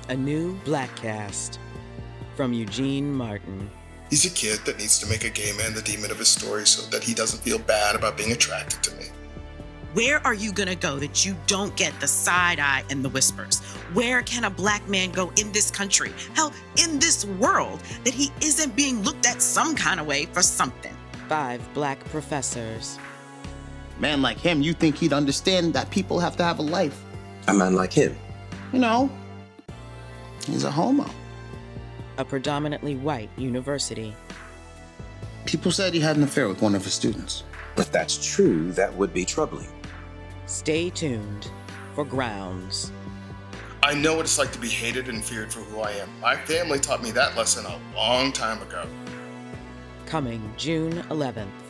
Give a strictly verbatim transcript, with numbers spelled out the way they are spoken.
A new Black Cast from Eugene Martin. He's a kid that needs to make a gay man the demon of his story so that he doesn't feel bad about being attracted to me. Where are you gonna go that you don't get the side eye and the whispers? Where can a black man go in this country, hell, in this world, that he isn't being looked at some kind of way for something? Five black professors. Man like him, you think he'd understand that people have to have a life. A man like him? You know, he's a homo. A predominantly white university. People said he had an affair with one of his students. If that's true, that would be troubling. Stay tuned for Grounds. I know what it's like to be hated and feared for who I am. My family taught me that lesson a long time ago. Coming June eleventh.